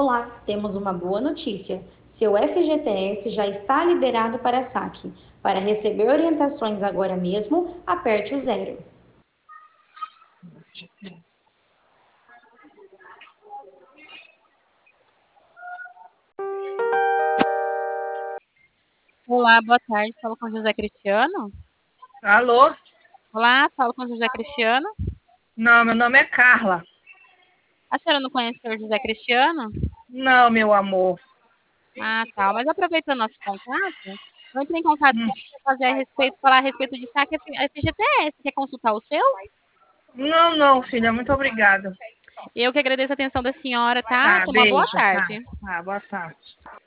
Olá, temos uma boa notícia. Seu FGTS já está liberado para saque. Para receber orientações agora mesmo, aperte o zero. Olá, boa tarde. Falo com José Cristiano. Alô? Olá, falo com José Cristiano. Não, meu nome é Carla. A senhora não conhece o senhor José Cristiano? Não, meu amor. Ah, tá. Mas aproveitando nosso contato, eu entrei em contato com você para fazer a respeito, falar a respeito de saque FGTS. Quer consultar o seu? Não, não, filha, muito obrigada. Eu que agradeço a atenção da senhora, tá? Tá, Uma boa beijo. Tá, tarde. tá, boa tarde.